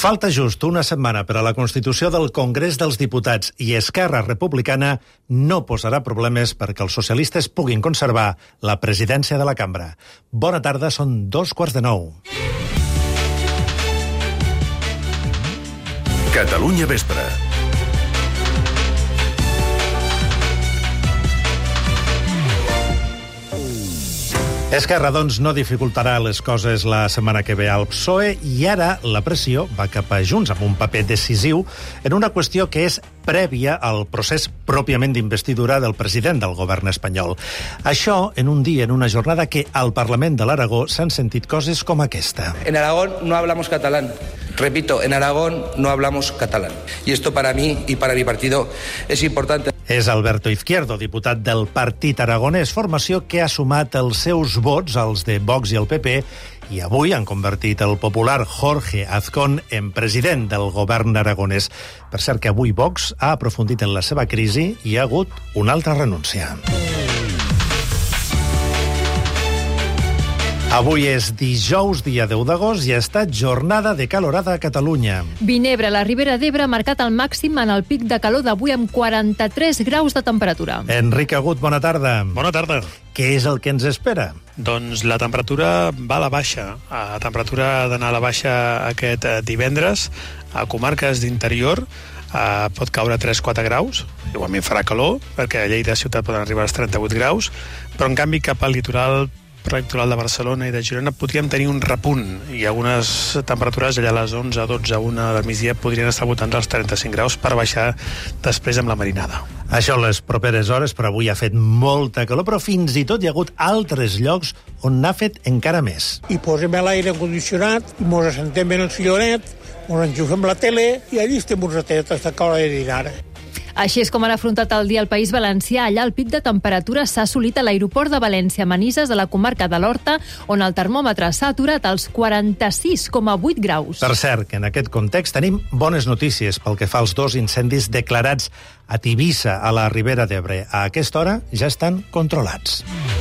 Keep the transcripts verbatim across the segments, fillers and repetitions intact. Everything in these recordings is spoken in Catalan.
Falta just una setmana per a la constitució del Congrés dels Diputats i Esquerra Republicana no posarà problemes perquè els socialistes puguin conservar la presidència de la cambra. Bona tarda, són dos quarts de nou. Catalunya Vespre. Esquerra, doncs, no dificultarà les coses la setmana que ve al P S O E i ara la pressió va cap a Junts amb un paper decisiu en una qüestió que és prèvia al procés pròpiament d'investidura del president del govern espanyol. Això en un dia, en una jornada que al Parlament de l'Aragó s'han sentit coses com aquesta. En Aragón no hablamos catalán. Repito, en Aragón no hablamos catalán. Y esto para mí y para mi partido es importante. És Alberto Izquierdo, diputat del Partit Aragonès, formació que ha sumat els seus vots, els de Vox i el P P, i avui han convertit el popular Jorge Azcón en president del govern aragonès. Per cert que avui Vox ha aprofundit en la seva crisi i ha hagut una altra renúncia. Avui és dijous, dia deu d'agost, i ha estat jornada de calorada a Catalunya. Vinebre, la Ribera d'Ebre, ha marcat el màxim en el pic de calor d'avui amb quaranta-tres graus de temperatura. Enric Agut, bona tarda. Bona tarda. Què és el que ens espera? Doncs la temperatura va a la baixa. La temperatura ha d'anar a la baixa aquest divendres. A comarques d'interior Uh, pot caure tres a quatre graus, igualment farà calor, perquè a Lleida ciutat poden arribar als trenta-vuit graus, però en canvi cap al litoral, per litoral de Barcelona i de Girona podríem tenir un repunt, i algunes temperatures allà a les onze, dotze, una del migdia podrien estar voltant als trenta-cinc graus per baixar després amb la marinada. Això les properes hores, però avui ha fet molta calor, però fins i tot hi ha hagut altres llocs on n'ha fet encara més. I posem l'aire condicionat, i mos assentem en el sillonet, ens enxufem la tele i allà estem un ratet fins que hora de dinar. Així és com han afrontat el dia el País Valencià. Allà el pic de temperatura s'ha assolit a l'aeroport de València-Manises, a la comarca de l'Horta, on el termòmetre s'ha aturat als quaranta-sis coma vuit graus. Per cert, que en aquest context tenim bones notícies pel que fa als dos incendis declarats a Tivissa, a la Ribera d'Ebre. A aquesta hora ja estan controlats.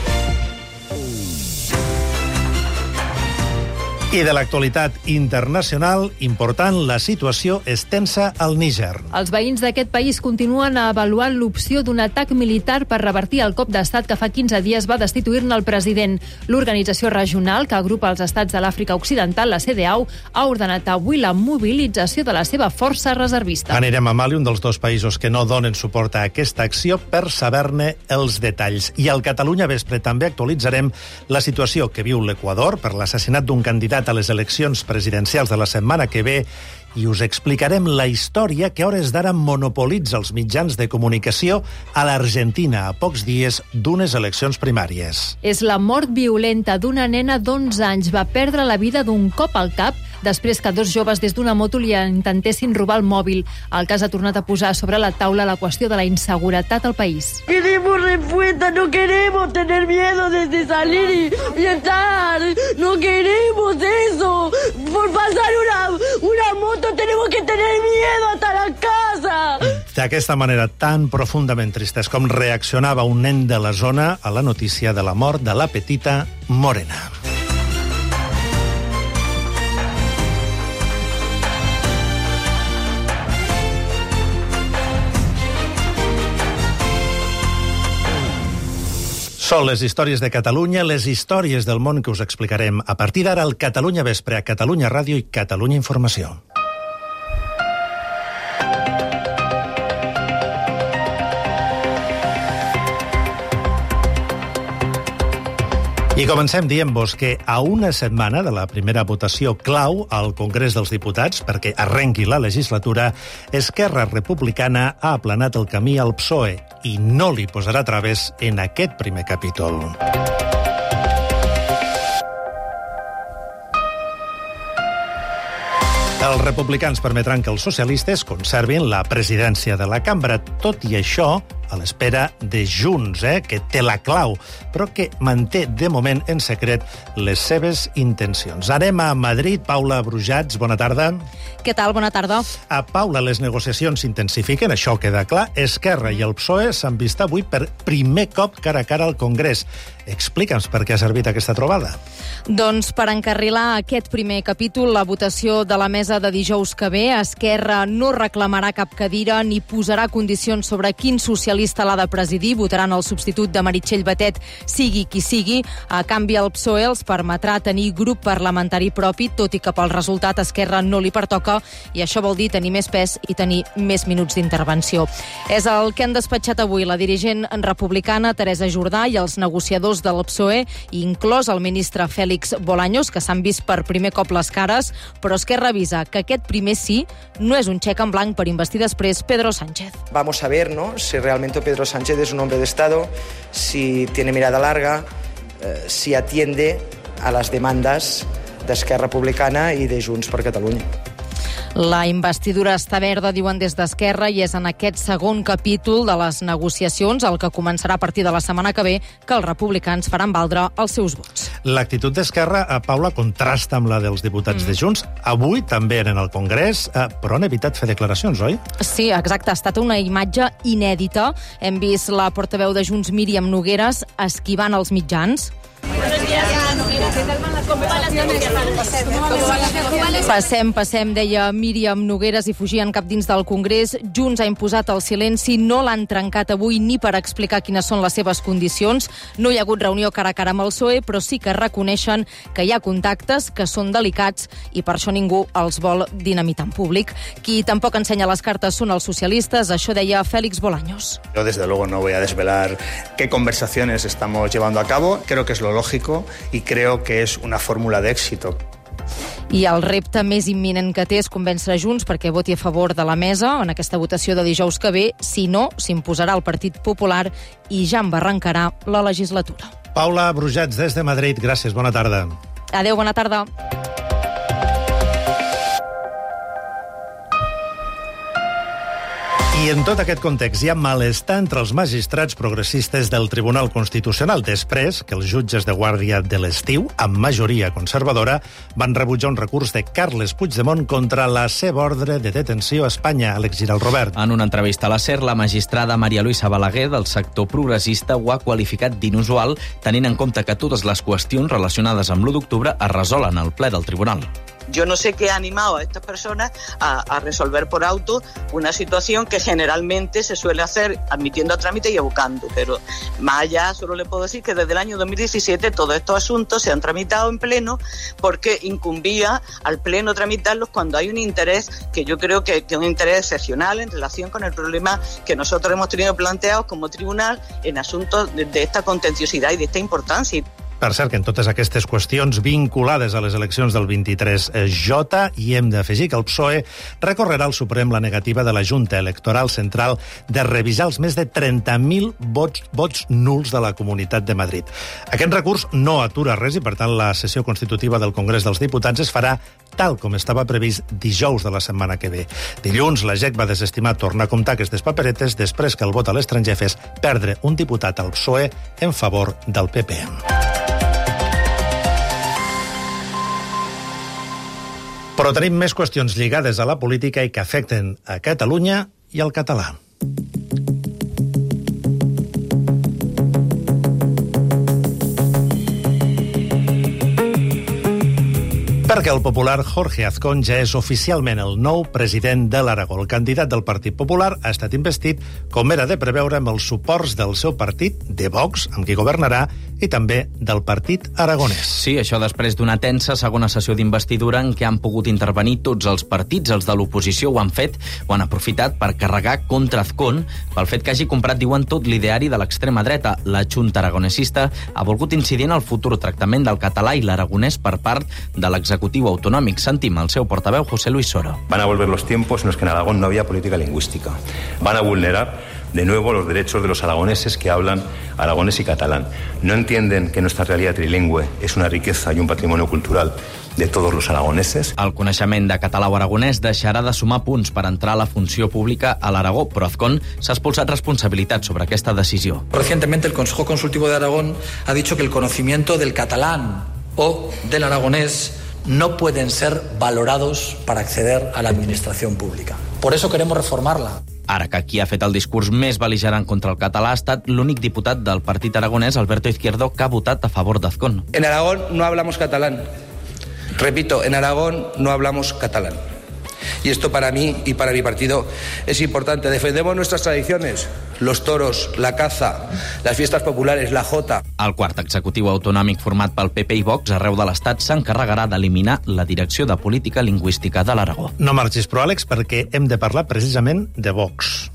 I de l'actualitat internacional, important, la situació és tensa al Níger. Els veïns d'aquest país continuen avaluant l'opció d'un atac militar per revertir el cop d'estat que fa quinze dies va destituir-ne el president. L'organització regional, que agrupa els estats de l'Àfrica Occidental, la C D A O, ha ordenat avui la mobilització de la seva força reservista. Anirem a Mali, un dels dos països que no donen suport a aquesta acció, per saber-ne els detalls. I al Catalunya Vespre també actualitzarem la situació que viu l'Equador per l'assassinat d'un candidat a les eleccions presidencials de la setmana que ve i us explicarem la història que a hores d'ara monopolitza els mitjans de comunicació a l'Argentina a pocs dies d'unes eleccions primàries. És la mort violenta d'una nena d'onze anys. Va perdre la vida d'un cop al cap després que dos joves des d'una moto li intentessin robar el mòbil. El cas ha tornat a posar sobre la taula la qüestió de la inseguretat al país. Queremos respuesta, no queremos tener miedo desde salir y, y entrar. No queremos eso. Por pasar una, una moto tenemos que tener miedo hasta la casa. D'aquesta manera tan profundament tristes com reaccionava un nen de la zona a la notícia de la mort de la petita Morena. Són les històries de Catalunya, les històries del món que us explicarem a partir d'ara al Catalunya Vespre, a Catalunya Ràdio i Catalunya Informació. I comencem dient-vos que a una setmana de la primera votació clau al Congrés dels Diputats perquè arrenqui la legislatura, Esquerra Republicana ha aplanat el camí al P S O E i no li posarà traves en aquest primer capítol. Els republicans permetran que els socialistes conservin la presidència de la cambra. Tot i això, a l'espera de Junts, eh, que té la clau, però que manté de moment en secret les seves intencions. Anem a Madrid. Paula Brujats, bona tarda. Què tal? Bona tarda. A Paula, les negociacions s'intensifiquen, això queda clar. Esquerra i el P S O E s'han vist avui per primer cop cara a cara al Congrés. Explica'ns per què ha servit aquesta trobada. Doncs per encarrilar aquest primer capítol, la votació de la mesa de dijous que ve, Esquerra no reclamarà cap cadira ni posarà condicions sobre quin socialista l'ha de presidir. Votaran el substitut de Meritxell Batet, sigui qui sigui. A canvi, el P S O E els permetrà tenir grup parlamentari propi, tot i que pel resultat Esquerra no li pertoca, i això vol dir tenir més pes i tenir més minuts d'intervenció. És el que han despatxat avui la dirigent republicana Teresa Jordà i els negociadors del P S O E, inclòs el ministre Félix Bolaños, que s'han vist per primer cop les cares, però Esquerra avisa que aquest primer sí no és un xec en blanc per investir després Pedro Sánchez. Vamos a ver, ¿no?, si realmente Pedro Sánchez es un hombre de Estado, si tiene mirada larga, eh, si atiende a las demandas d'Esquerra Republicana i de Junts per Catalunya. La investidura està verda, diuen des d'Esquerra, i és en aquest segon capítol de les negociacions, el que començarà a partir de la setmana que ve, que els republicans faran valdre els seus vots. L'actitud d'Esquerra, a Paula, contrasta amb la dels diputats mm. de Junts. Avui també eren al Congrés, però han evitat fer declaracions, oi? Sí, exacte. Ha estat una imatge inèdita. Hem vist la portaveu de Junts, Míriam Nogueras, esquivant els mitjans. Passem, passem, deia Míriam Nogueras, i fugien cap dins del Congrés. Junts ha imposat el silenci, no l'han trencat avui ni per explicar quines són les seves condicions. No hi ha hagut reunió cara a cara amb el P S O E, però sí que reconeixen que hi ha contactes que són delicats i per això ningú els vol dinamitar en públic. Qui tampoc ensenya les cartes són els socialistes, això deia Félix Bolaños. Yo desde luego no voy a desvelar qué conversaciones estamos llevando a cabo. Creo que es lo lógico y creo que es una fórmula de éxito. I el repte més imminent que té és convèncer Junts perquè voti a favor de la mesa en aquesta votació de dijous que ve. Si no, s'imposarà el Partit Popular i ja embarrancarà la legislatura. Paula Brujats, des de Madrid. Gràcies, bona tarda. Adéu, bona tarda. I en tot aquest context hi ha malestar entre els magistrats progressistes del Tribunal Constitucional després que els jutges de guàrdia de l'estiu, amb majoria conservadora, van rebutjar un recurs de Carles Puigdemont contra la seva ordre de detenció a Espanya. Àlex Giral, Robert. En una entrevista a la SER, la magistrada Maria Luisa Balaguer, del sector progressista, ho ha qualificat d'inusual, tenint en compte que totes les qüestions relacionades amb l'u d'octubre es resolen al ple del tribunal. Yo no sé qué ha animado a estas personas a, a resolver por auto una situación que generalmente se suele hacer admitiendo a trámite y evocando, pero más allá solo le puedo decir que desde el año dos mil diecisiete todos estos asuntos se han tramitado en pleno porque incumbía al pleno tramitarlos cuando hay un interés que yo creo que, que es un interés excepcional en relación con el problema que nosotros hemos tenido planteados como tribunal en asuntos de, de esta contenciosidad y de esta importancia. Per cert, que en totes aquestes qüestions vinculades a les eleccions del vint-i-tres J, i hem d'afegir que el P S O E recorrerà al Suprem la negativa de la Junta Electoral Central de revisar els més de trenta mil vots, vots nuls de la Comunitat de Madrid. Aquest recurs no atura res i, per tant, la sessió constitutiva del Congrés dels Diputats es farà tal com estava previst dijous de la setmana que ve. Dilluns, la G E C va desestimar tornar a comptar aquestes paperetes després que el vot a l'estranger fes perdre un diputat al P S O E en favor del P P. Però tenim més qüestions lligades a la política i que afecten a Catalunya i al català. Perquè el popular Jorge Azcón ja és oficialment el nou president de l'Aragó. El candidat del Partit Popular ha estat investit, com era de preveure, amb els suports del seu partit, de Vox, amb qui governarà, i també del Partit Aragonès. Sí, això després d'una tensa segona sessió d'investidura en què han pogut intervenir tots els partits. Els de l'oposició ho han fet, ho han aprofitat per carregar contra Azcón pel fet que hagi comprat, diuen, tot l'ideari de l'extrema dreta. La Junta Aragonesista ha volgut incidir en el futur tractament del català i l'aragonès per part de l'executiu autonòmic. Sentim el seu portaveu, José Luis Soro. Van a volver los tiempos en los que en Aragón no había política lingüística. Van a vulnerar de nuevo los derechos de los aragoneses que hablan aragonés y catalán. No entienden que nuestra realidad trilingüe es una riqueza y un patrimonio cultural de todos los aragoneses. El coneixement de català o aragonès deixarà de sumar punts per entrar a la funció pública a l'Aragó, però Azcón s'ha expulsat responsabilitat sobre aquesta decisió. Recientemente el Consejo Consultivo de Aragón ha dicho que el conocimiento del catalán o del aragonés no pueden ser valorados para acceder a la administración pública. Por eso queremos reformarla. Ara que qui ha fet el discurs més bel·ligerant contra el català ha estat l'únic diputat del partit aragonès, Alberto Izquierdo, que ha votat a favor d'Azcón. En Aragón no hablamos catalán. Repito, en Aragón no hablamos catalán. Y esto para mí y para mi partido es importante. Defendemos nuestras tradiciones, los toros, la caza, las fiestas populares, la jota. El quart executiu autonòmic format pel P P i Vox arreu de l'Estat s'encarregarà d'eliminar la Direcció de Política Lingüística de l'Aragó. No marxis, però, Àlex, perquè hem de parlar precisament de Vox.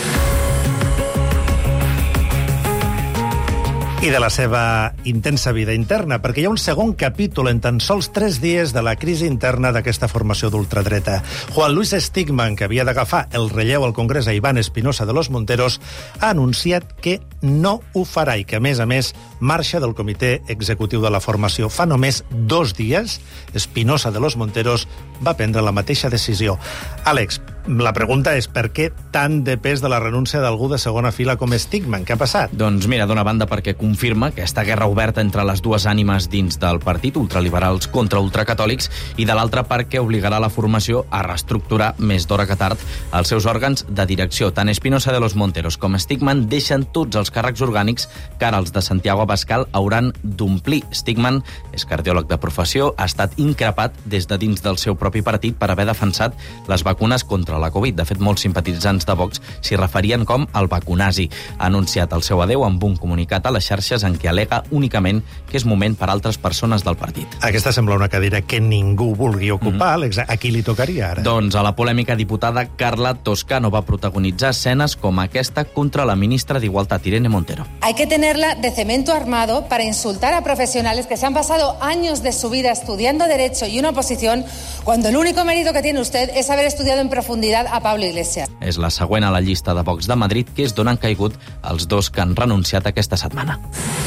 I de la seva intensa vida interna, perquè hi ha un segon capítol en tan sols tres dies de la crisi interna d'aquesta formació d'ultradreta. Juan Luis Stigman, que havia d'agafar el relleu al Congrés a Iván Espinosa de los Monteros, ha anunciat que no ho farà i que, a més a més, marxa del comitè executiu de la formació. Fa només dos dies, Espinosa de los Monteros va prendre la mateixa decisió. Àlex, la pregunta és per què tant de pes de la renúncia d'algú de segona fila com Stigman? Què ha passat? Doncs mira, d'una banda perquè confirma aquesta guerra oberta entre les dues ànimes dins del partit, ultraliberals contra ultracatòlics, i de l'altra perquè obligarà la formació a reestructurar més d'hora que tard els seus òrgans de direcció. Tant Espinosa de los Monteros com Stigman deixen tots els càrrecs orgànics que ara els de Santiago Abascal hauran d'omplir. Stigman és cardiòleg de professió, ha estat increpat des de dins del seu propi partit per haver defensat les vacunes contra la Covid. De fet, molts simpatitzants de Vox s'hi referien com el vacunazi. Ha anunciat el seu adeu amb un comunicat a les xarxes en què alega únicament que és moment per altres persones del partit. Aquesta sembla una cadira que ningú vulgui ocupar, mm. Àlex. A qui li tocaria ara? Doncs a la polèmica diputada Carla Toscano va protagonitzar escenes com aquesta contra la ministra d'Igualtat, Irene Montero. Hay que tenerla de cemento armado para insultar a profesionales que se han pasado años de su vida estudiando Derecho y una oposición, cuando el único mérito que tiene usted es haber estudiado en profundidad a Pablo Iglesias. És la següent a la llista de Vox de Madrid, que és d'on han caigut els dos que han renunciat aquesta setmana.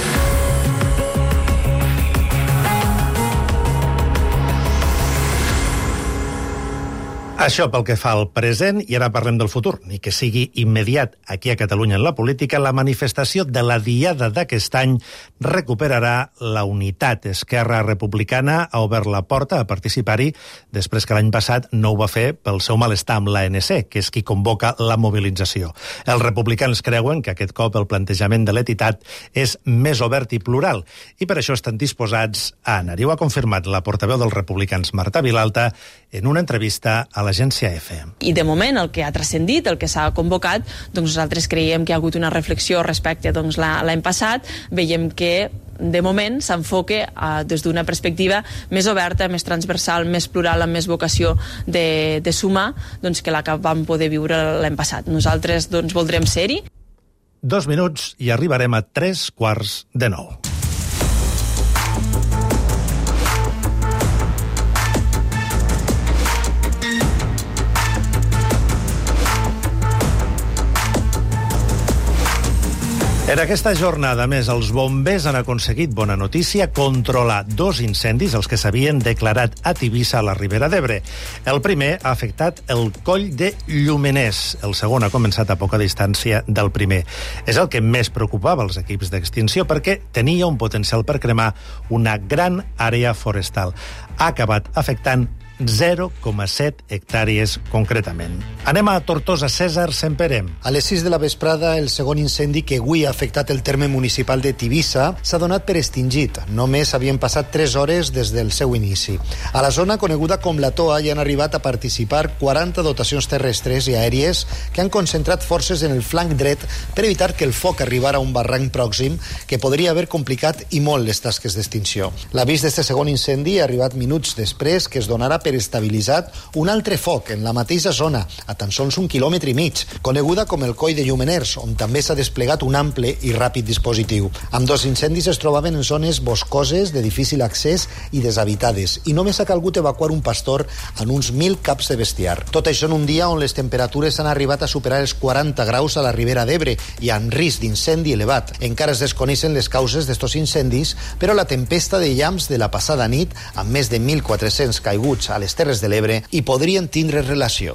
Això pel que fa al present, i ara parlem del futur, ni que sigui immediat aquí a Catalunya en la política. La manifestació de la Diada d'aquest any recuperarà la unitat. Esquerra Republicana ha obert la porta a participar-hi després que l'any passat no ho va fer pel seu malestar amb l'A N C, que és qui convoca la mobilització. Els republicans creuen que aquest cop el plantejament de l'entitat és més obert i plural, i per això estan disposats a anar-hi. Ho ha confirmat la portaveu dels republicans, Marta Vilalta, en una entrevista a l'agència EFE. I de moment el que ha transcendit, el que s'ha convocat, doncs nosaltres creiem que hi ha hagut una reflexió respecte doncs, l'any passat. Veiem que de moment s'enfoque uh, des d'una perspectiva més oberta, més transversal, més plural, amb més vocació de, de sumar, doncs, que la que vam poder viure l'any passat. Nosaltres doncs, voldrem ser-hi. Dos minuts i arribarem a tres quarts de nou. En aquesta jornada, més, els bombers han aconseguit, bona notícia, controlar dos incendis, els que s'havien declarat a Tivissa, a la Ribera d'Ebre. El primer ha afectat el coll de Llumenès. El segon ha començat a poca distància del primer. És el que més preocupava els equips d'extinció, perquè tenia un potencial per cremar una gran àrea forestal. Ha acabat afectant zero coma set hectàrees concretament. Anem a Tortosa. César Semperem. A les sis de la vesprada, el segon incendi que avui ha afectat el terme municipal de Tivissa s'ha donat per extingit. Només havien passat tres hores des del seu inici. A la zona coneguda com la Toa hi han arribat a participar quaranta dotacions terrestres i aèries que han concentrat forces en el flanc dret per evitar que el foc arribara a un barranc pròxim que podria haver complicat i molt les tasques d'extinció. L'avís d'este segon incendi ha arribat minuts després que es donara per per estabilitzat un altre foc en la mateixa zona, a tan sols un quilòmetre i mig, coneguda com el Coll de Llumeners, on també s'ha desplegat un ample i ràpid dispositiu. Ambdós incendis es trobaven en zones boscoses de difícil accés i deshabitades, i només ha calgut evacuar un pastor en uns mil caps de bestiar. Tot això en un dia on les temperatures han arribat a superar els quaranta graus a la Ribera d'Ebre i amb risc d'incendi elevat. Encara es desconeixen les causes d'estos incendis, però la tempesta de llamps de la passada nit, amb més de mil quatre-cents caiguts a les Terres de l'Ebre, hi podrien tindre relació.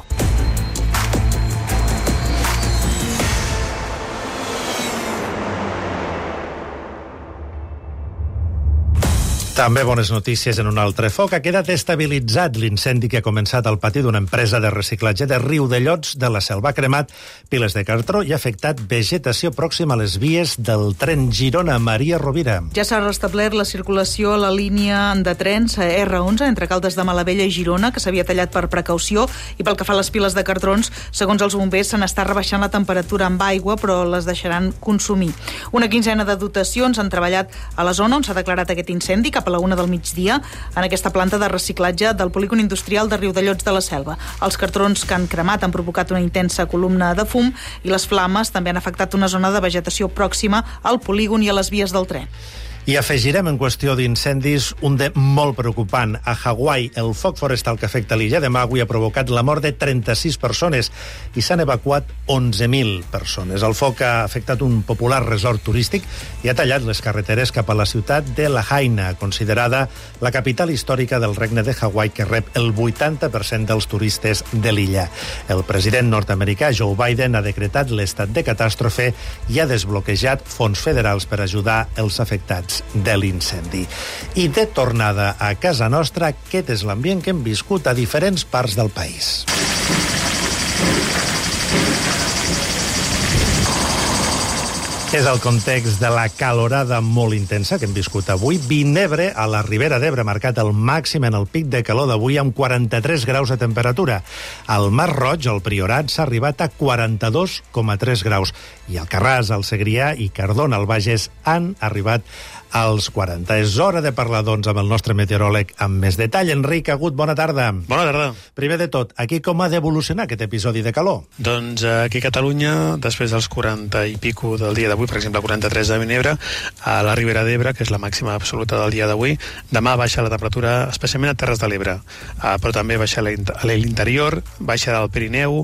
També bones notícies en un altre foc. Ha quedat estabilitzat l'incendi que ha començat al pati d'una empresa de reciclatge de Riudellots de la Selva. Ha cremat piles de cartró i ha afectat vegetació pròxima a les vies del tren Girona-Maria Rovira. Ja s'ha restablert la circulació a la línia de trens erre onze entre Caldes de Malavella i Girona, que s'havia tallat per precaució, i pel que fa a les piles de cartrons, segons els bombers, se n'està rebaixant la temperatura amb aigua, però les deixaran consumir. Una quinzena de dotacions han treballat a la zona on s'ha declarat aquest incendi, cap a la una del migdia, en aquesta planta de reciclatge del polígon industrial de Riudellots de la Selva. Els cartrons que han cremat han provocat una intensa columna de fum i les flames també han afectat una zona de vegetació pròxima al polígon i a les vies del tren. I afegirem en qüestió d'incendis un de molt preocupant. A Hawaii, el foc forestal que afecta l'illa de Maui ha provocat la mort de trenta-sis persones i s'han evacuat onze mil persones. El foc ha afectat un popular resort turístic i ha tallat les carreteres cap a la ciutat de Lahaina, considerada la capital històrica del regne de Hawaii, que rep el vuitanta per cent dels turistes de l'illa. El president nord-americà Joe Biden ha decretat l'estat de catàstrofe i ha desbloquejat fons federals per ajudar els afectats de l'incendi. I de tornada a casa nostra, aquest és l'ambient que hem viscut a diferents parts del país. És el context de la calorada molt intensa que hem viscut avui. Vinebre, a la Ribera d'Ebre, ha marcat el màxim en el pic de calor d'avui amb quaranta-tres graus de temperatura. Al Mar Roig, al Priorat, s'ha arribat a quaranta-dos coma tres graus. I Alcarràs, el Segrià i Cardona, al Bages, han arribat als quaranta. És hora de parlar, doncs, amb el nostre meteoròleg amb més detall. Enric Agut, bona tarda. Bona tarda. Primer de tot, aquí com ha d'evolucionar aquest episodi de calor? Doncs aquí a Catalunya, després dels quaranta i pico del dia d'avui, per exemple, quaranta-tres de Vinebre, a la Ribera d'Ebre, que és la màxima absoluta del dia d'avui, demà baixa la temperatura, especialment a Terres de l'Ebre, uh, però també baixa a l'interior, baixa del Pirineu,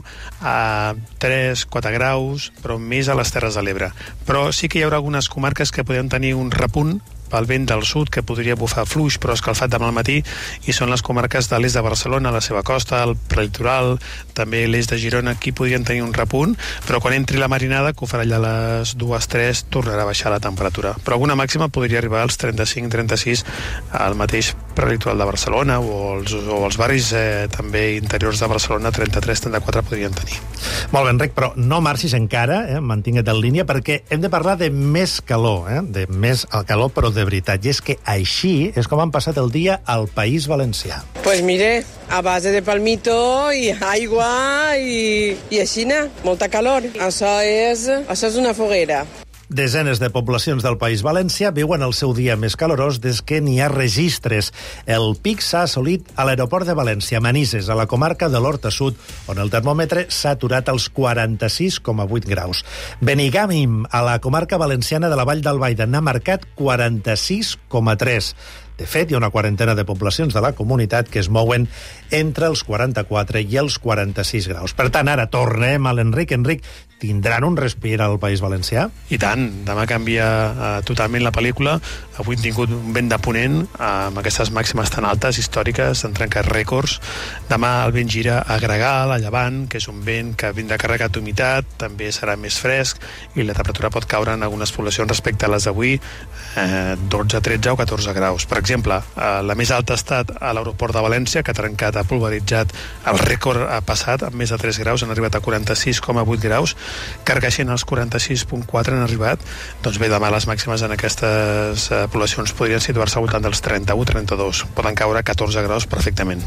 a tres quatre graus, però més a les Terres de l'Ebre. Però sí que hi haurà algunes comarques que podem tenir un repunt pel vent del sud, que podria bufar fluix però escalfat demà al matí, i són les comarques de l'est de Barcelona, la seva costa, el prelitoral, també l'est de Girona, aquí podrien tenir un repunt, però quan entri la marinada, que ho farà allà a les dues tres, tornarà a baixar la temperatura. Però alguna màxima podria arribar als trenta-cinc trenta-sis al mateix prelitoral de Barcelona o els, o els barris eh, també interiors de Barcelona, trenta-tres trenta-quatre podrien tenir. Molt bé, Enric, però no marxis encara, eh? Mantingue't en línia, perquè hem de parlar de més calor, eh? de més el calor, però de veritat, i és que així és com han passat el dia al País Valencià. Pues mire, a base de palmito i aigua i, i així, molta calor. Això és, això és una foguera. Desenes de poblacions del País Valencià viuen el seu dia més calorós des que n'hi ha registres. El pic s'ha assolit a l'aeroport de València, a Manises, a la comarca de l'Horta Sud, on el termòmetre s'ha aturat als quaranta-sis coma vuit graus. Benigànim, a la comarca valenciana de la Vall d'Albaida, n'ha marcat quaranta-sis coma tres. De fet, hi ha una quarantena de poblacions de la comunitat que es mouen entre els quaranta-quatre i els quaranta-sis graus. Per tant, ara tornem a l'Enric. Enric, tindran un respir al País Valencià? I tant, demà canvia uh, totalment la pel·lícula. Avui hem tingut un vent de ponent uh, amb aquestes màximes tan altes, històriques, han trencat rècords. Demà el vent gira a Gregal, a Llevant, que és un vent que vindrà carregat d'humitat, també serà més fresc i la temperatura pot caure en algunes poblacions respecte a les d'avui, eh, dotze, tretze o catorze graus. Per exemple, eh, la més alta ha estat a l'aeroport de València, que ha trencat, ha pulveritzat el rècord passat, amb més de tres graus, han arribat a quaranta-sis coma vuit graus. Carcaixent als quaranta-sis coma quatre han arribat. Doncs bé, demà les màximes en aquestes eh, poblacions podrien situar-se al voltant dels trenta-u trenta-dos. Poden caure catorze graus perfectament.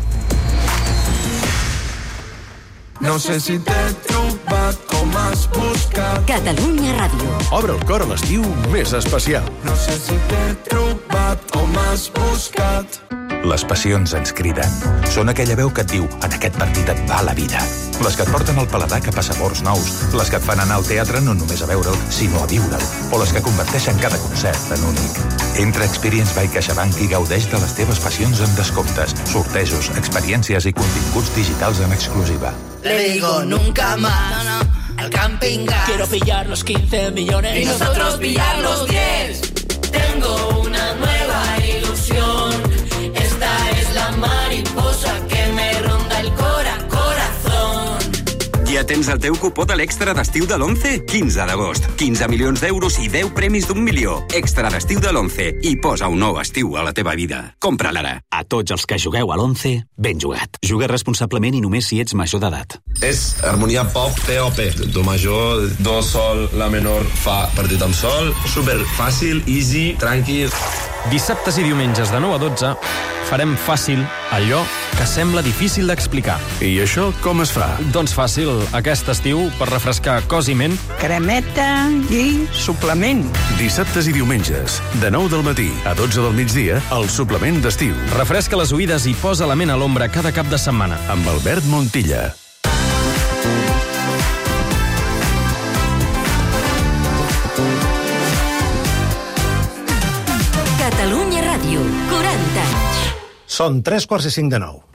No sé si t'he trobat com has buscat. Catalunya Ràdio. Obre el cor a l'estiu més especial. No sé si t'he trobat com has buscat. Les passions ens criden. Són aquella veu que et diu, en aquest partit et va la vida. Les que et porten el paladar cap a sabors nous. Les que et fan anar al teatre no només a veure'l, sinó a viure'l. O les que converteixen cada concert en únic. Entra a Experience by CaixaBank i gaudeix de les teves passions amb descomptes, sortejos, experiències i continguts digitals en exclusiva. Le digo nunca más al camping gas. Quiero pillar los quince millones y nosotros pillar los diez. Tengo una nueva ilusión. Esta es la mariposa que me ronda el cora, corazón. Ja tens el teu cupó de l'extra d'estiu de l'once? quinze d'agost. quinze milions d'euros i deu premis d'un milió. Extra d'estiu de l'once. I posa un nou estiu a la teva vida. Compra-la ara. A tots els que jugueu a l'once, ben jugat. Juga responsablement i només si ets major d'edat. És harmonia pop P O P. Do major, do, sol, la menor, fa, partit amb sol. Super fàcil, easy, tranquil. Dissabtes i diumenges de nou a dotze farem fàcil allò que sembla difícil d'explicar. I això com es fa? Doncs fàcil, aquest estiu, per refrescar cos i ment. Cremeta i suplement. Dissabtes i diumenges, de nou del matí a dotze del migdia, el suplement d'estiu. Refresca les oïdes i posa la ment a l'ombra cada cap de setmana. Amb Albert Montilla. Catalunya Ràdio, quaranta anys. Són tres quarts i cinc de nou.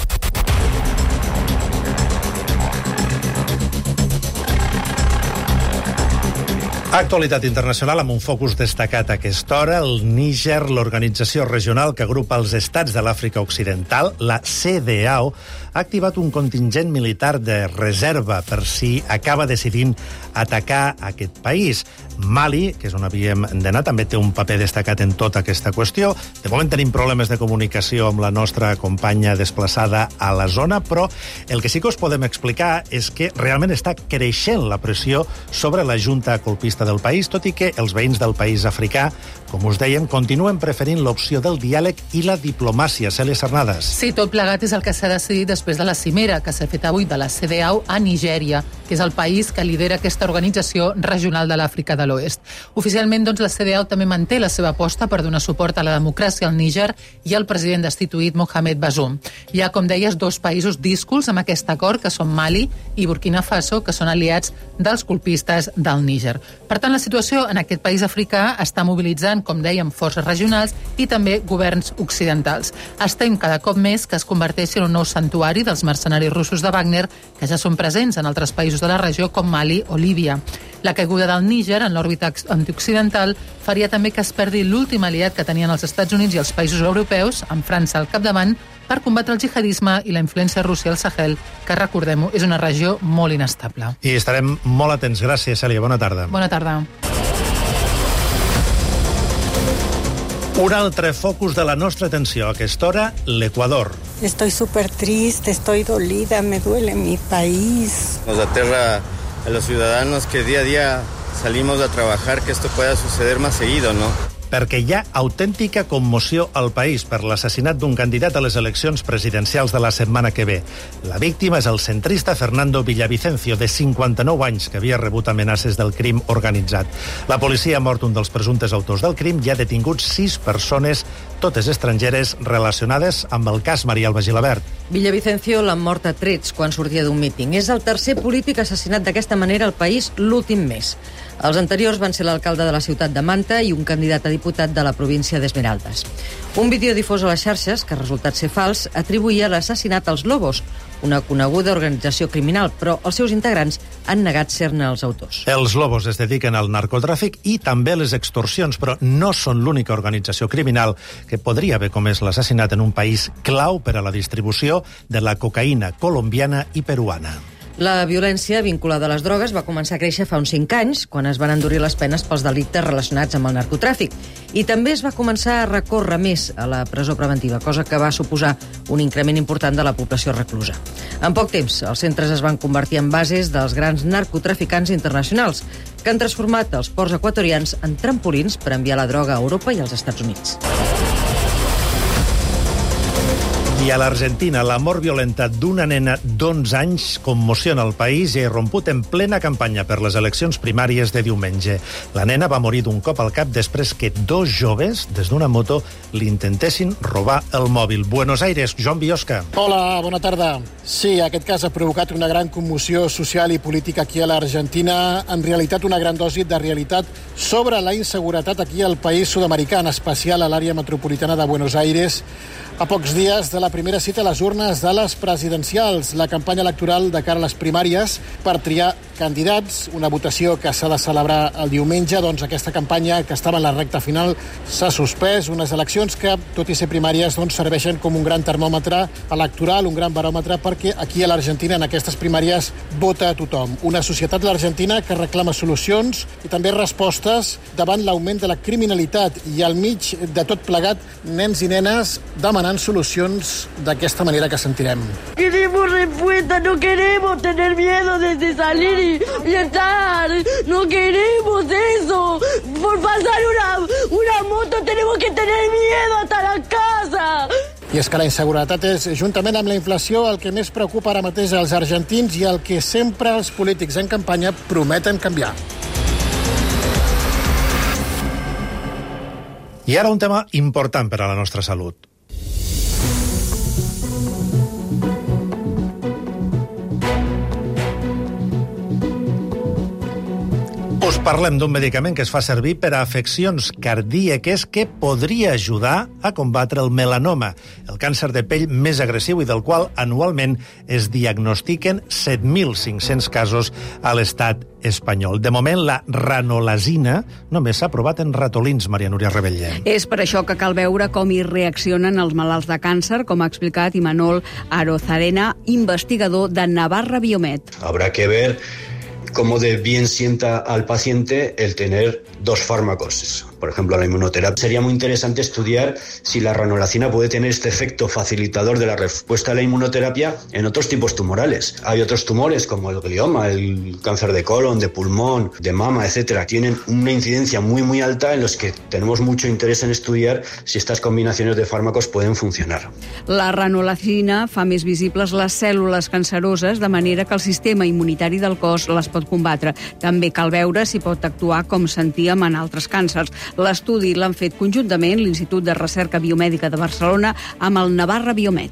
Actualitat internacional amb un focus destacat a aquesta hora. El Níger, l'organització regional que agrupa els estats de l'Àfrica Occidental, la C D A O, ha activat un contingent militar de reserva per si acaba decidint atacar aquest país. Mali, que és on havíem d'anar, també té un paper destacat en tota aquesta qüestió. De moment tenim problemes de comunicació amb la nostra companya desplaçada a la zona, però el que sí que us podem explicar és que realment està creixent la pressió sobre la junta colpista del país, tot i que els veïns del país africà, com us dèiem, continuen preferint l'opció del diàleg i la diplomàcia. Cèlia Cernadas. Sí, tot plegat és el que s'ha decidit després de la cimera que s'ha fet avui de la C D A O a Nigèria, que és el país que lidera aquesta organització regional de l'Àfrica de l'Oest. Oficialment, doncs, la C D A O també manté la seva aposta per donar suport a la democràcia al Níger i al president destituït Mohamed Bazoum. Hi ha, com deies, dos països díscols amb aquest acord, que són Mali i Burkina Faso, que són aliats dels colpistes del Níger. Per tant, la situació en aquest país africà està mobilitzant, com dèiem, forces regionals i també governs occidentals. Estem cada cop més que es converteixi en un nou santuari dels mercenaris russos de Wagner, que ja són presents en altres països de la regió com Mali o Líbia. La caiguda del Níger en l'òrbita antioccidental faria també que es perdi l'últim aliat que tenien els Estats Units i els països europeus, amb França al capdavant, per combatre el jihadisme i la influència rússia al Sahel, que, recordem-ho, és una regió molt inestable. I estarem molt atents. Gràcies, Cèlia. Bona tarda. Bona tarda. Un altre focus de la nostra atenció a aquesta hora, l'Equador. Estoy súper triste, estoy dolida, me duele mi país. Nos aterra a los ciudadanos que día a día salimos a trabajar, que esto pueda suceder más seguido, ¿no? Perquè hi ha autèntica commoció al país per l'assassinat d'un candidat a les eleccions presidencials de la setmana que ve. La víctima és el centrista Fernando Villavicencio, de cinquanta-nou anys, que havia rebut amenaces del crim organitzat. La policia ha mort un dels presumptes autors del crim i ha detingut sis persones, totes estrangeres, relacionades amb el cas Maria Alba Gilabert. Villavicencio l'han mort a trets quan sortia d'un míting. És el tercer polític assassinat d'aquesta manera al país l'últim mes. Els anteriors van ser l'alcalde de la ciutat de Manta i un candidat a diputat de la província d'Esmeraldas. Un vídeo difós a les xarxes, que ha resultat ser fals, atribuïa l'assassinat als Lobos, una coneguda organització criminal, però els seus integrants han negat ser-ne els autors. Els Lobos es dediquen al narcotràfic i també a les extorsions, però no són l'única organització criminal que podria haver comès l'assassinat en un país clau per a la distribució de la cocaïna colombiana i peruana. La violència vinculada a les drogues va començar a créixer fa uns cinc anys, quan es van endurir les penes pels delictes relacionats amb el narcotràfic. I també es va començar a recórrer més a la presó preventiva, cosa que va suposar un increment important de la població reclusa. En poc temps, els centres es van convertir en bases dels grans narcotraficants internacionals, que han transformat els ports equatorians en trampolins per enviar la droga a Europa i als Estats Units. I I a l'Argentina, la mort violenta d'una nena d'onze anys commociona el país i ha irromput en plena campanya per les eleccions primàries de diumenge. La nena va morir d'un cop al cap després que dos joves, des d'una moto, li intentessin robar el mòbil. Buenos Aires, Joan Biosca. Hola, bona tarda. Sí, aquest cas ha provocat una gran commoció social i política aquí a l'Argentina. En realitat, una gran dosi de realitat sobre la inseguretat aquí al país sud-americà, en especial a l'àrea metropolitana de Buenos Aires. A pocs dies de la primera cita a les urnes de les presidencials, la campanya electoral de cara a les primàries per triar candidats, una votació que s'ha de celebrar el diumenge, doncs aquesta campanya que estava en la recta final s'ha suspès, unes eleccions que, tot i ser primàries, doncs serveixen com un gran termòmetre electoral, un gran baròmetre, perquè aquí a l'Argentina, en aquestes primàries, vota tothom. Una societat l'Argentina que reclama solucions i també respostes davant l'augment de la criminalitat i al mig de tot plegat, nens i nenes demanant solucions d'aquesta manera que sentirem. Queremos respuesta, no queremos tener miedo de salir y, y estar, no queremos eso. Por pasar una, una moto tenemos que tener miedo hasta la casa. I és que la inseguretat és, juntament amb la inflació, el que més preocupa ara mateix als argentins i el que sempre els polítics en campanya prometen canviar. I ara un tema important per a la nostra salut. Us parlem d'un medicament que es fa servir per a afeccions cardíaques que podria ajudar a combatre el melanoma, el càncer de pell més agressiu i del qual anualment es diagnostiquen set mil cinc-cents casos a l'estat espanyol. De moment, la ranolazina només s'ha provat en ratolins, Maria Núria Rebellé. És per això que cal veure com hi reaccionen els malalts de càncer, com ha explicat Imanol Arozarena, investigador de Navarra Biomet. Habrá que ver cómo de bien sienta al paciente el tener dos fármacos. Por ejemplo, la inmunoterapia. Sería muy interesante estudiar si la ranolazina puede tener este efecto facilitador de la respuesta a la inmunoterapia en otros tipos tumorales. Hay otros tumores como el glioma, el cáncer de colon, de pulmón, de mama, etcétera. Tienen una incidencia muy muy alta en los que tenemos mucho interés en estudiar si estas combinaciones de fármacos pueden funcionar. La ranolazina fa més visibles les cèl·lules canceroses, de manera que el sistema immunitari del cos les pot combatre. També cal veure si pot actuar com sentíem en altres càncers. L'estudi l'han fet conjuntament l'Institut de Recerca Biomèdica de Barcelona amb el Navarra Biomet.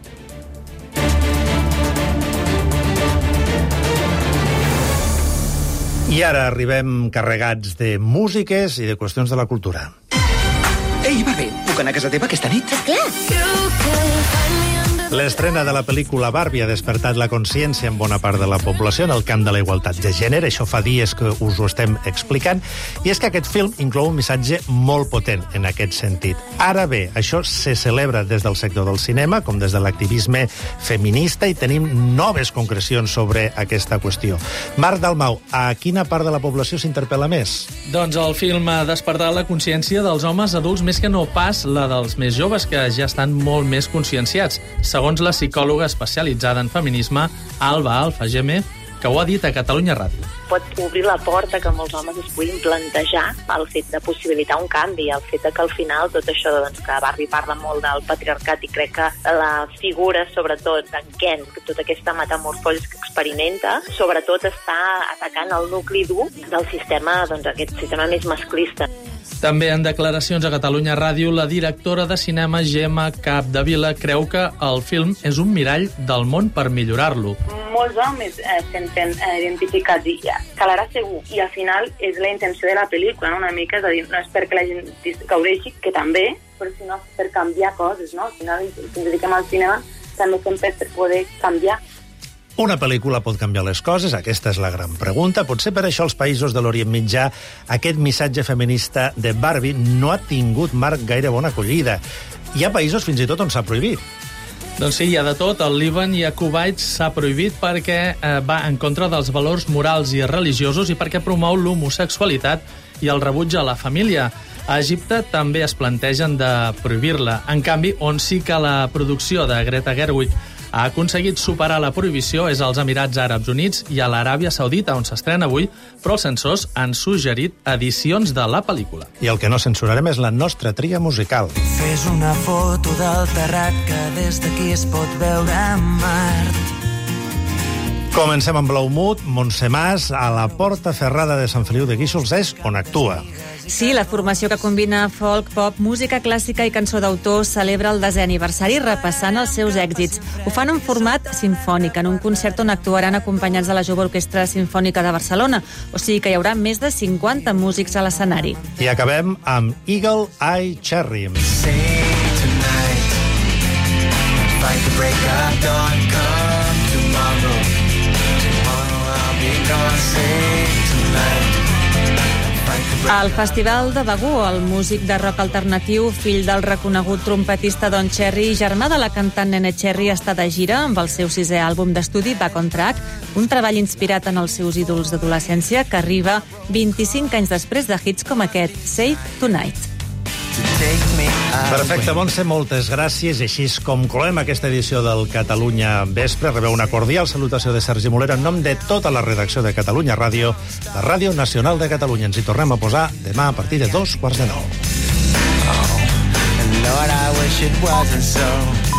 I ara arribem carregats de músiques i de qüestions de la cultura. Ei, Barbie, puc anar a casa teva aquesta nit? Clar. L'estrena de la pel·lícula Barbie ha despertat la consciència en bona part de la població en el camp de la igualtat de gènere. Això fa dies que us ho estem explicant. I és que aquest film inclou un missatge molt potent en aquest sentit. Ara bé, això se celebra des del sector del cinema com des de l'activisme feminista i tenim noves concrecions sobre aquesta qüestió. Marc Dalmau, a quina part de la població s'interpel·la més? Doncs el film ha despertat la consciència dels homes adults més que no pas la dels més joves, que ja estan molt més conscienciats, segons la psicòloga especialitzada en feminisme, Alba Alfageme, que ho ha dit a Catalunya Ràdio. Pot obrir la porta que molts homes es puguin plantejar el fet de possibilitar un canvi, el fet de que al final tot això, doncs, que Barbie parla molt del patriarcat i crec que la figura, sobretot en Ken, tota aquesta metamorfosi que experimenta, sobretot està atacant el nucli dur del sistema, doncs aquest sistema més masclista. També en declaracions a Catalunya Ràdio, la directora de cinema Gemma Capdevila creu que el film és un mirall del món per millorar-lo. Molts homes eh, senten eh, identificats i ja, calarà segur. I al final és la intenció de la pel·lícula, no? Una mica, és a dir, no és perquè la gent gaudeixi, que també, però sinó per canviar coses, no? Al final, si ens dediquem al cinema, també sempre per poder canviar. Una pel·lícula pot canviar les coses? Aquesta és la gran pregunta. Potser per això als països de l'Orient Mitjà aquest missatge feminista de Barbie no ha tingut, Marc, gaire bona acollida. Hi ha països fins i tot on s'ha prohibit. Doncs sí, hi ha de tot. Al Líban i a Kuwait s'ha prohibit perquè eh, va en contra dels valors morals i religiosos i perquè promou l'homosexualitat i el rebuig a la família. A Egipte també es plantegen de prohibir-la. En canvi, on sí que la producció de Greta Gerwig ha aconseguit superar la prohibició és als Emirats Àrabs Units i a l'Aràbia Saudita, on s'estrena avui, però els censors han suggerit edicions de la pel·lícula. I el que no censurarem és la nostra tria musical. Fes una foto del terrat que des d'aquí es pot veure a Mart. Comencem amb Blaumut. Montse Mas, a la Porta Ferrada de Sant Feliu de Guíxols, és on actua. Sí, la formació que combina folk, pop, música clàssica i cançó d'autor celebra el desè aniversari repassant els seus èxits. Ho fan en format sinfònic, en un concert on actuaran acompanyats de la Jove Orquestra Simfònica de Barcelona. O sigui que hi haurà més de cinquanta músics a l'escenari. I acabem amb Eagle Eye Cherry. Fight the break of dawn, come tomorrow. Tomorrow I'll be gone, say tonight. Al Festival de Begur, el músic de rock alternatiu, fill del reconegut trompetista Don Cherry i germà de la cantant Nene Cherry, està de gira amb el seu sisè àlbum d'estudi, Back on Track, un treball inspirat en els seus ídols d'adolescència que arriba vint-i-cinc anys després de hits com aquest, Save Tonight. Perfecte, Montse, moltes gràcies. I així com cloem aquesta edició del Catalunya Vespre, rebeu una cordial salutació de Sergi Molero en nom de tota la redacció de Catalunya Ràdio, la Ràdio Nacional de Catalunya. Ens hi tornem a posar demà a partir de dos quarts de nou. Oh, and Lord, I wish it wasn't so.